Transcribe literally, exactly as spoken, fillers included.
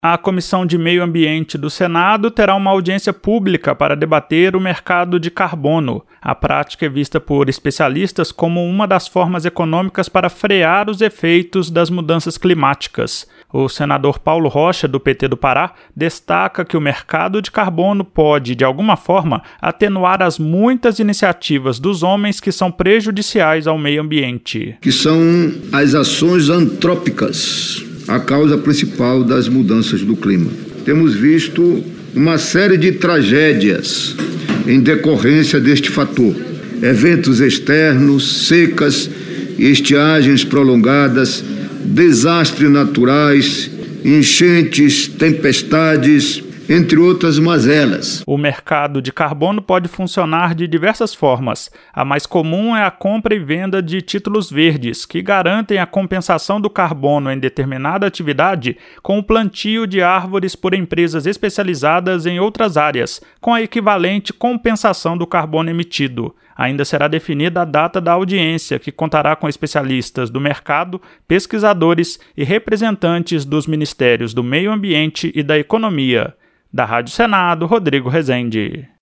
A Comissão de Meio Ambiente do Senado terá uma audiência pública para debater o mercado de carbono. A prática é vista por especialistas como uma das formas econômicas para frear os efeitos das mudanças climáticas. O senador Paulo Rocha, do P T do Pará, destaca que o mercado de carbono pode, de alguma forma, atenuar as muitas iniciativas dos homens que são prejudiciais ao meio ambiente. Que são as ações antrópicas, a causa principal das mudanças do clima. Temos visto uma série de tragédias em decorrência deste fator. Eventos externos, secas, estiagens prolongadas, desastres naturais, enchentes, tempestades, entre outras mazelas. O mercado de carbono pode funcionar de diversas formas. A mais comum é a compra e venda de títulos verdes, que garantem a compensação do carbono em determinada atividade com o plantio de árvores por empresas especializadas em outras áreas, com a equivalente compensação do carbono emitido. Ainda será definida a data da audiência, que contará com especialistas do mercado, pesquisadores e representantes dos Ministérios do Meio Ambiente e da Economia. Da Rádio Senado, Rodrigo Rezende.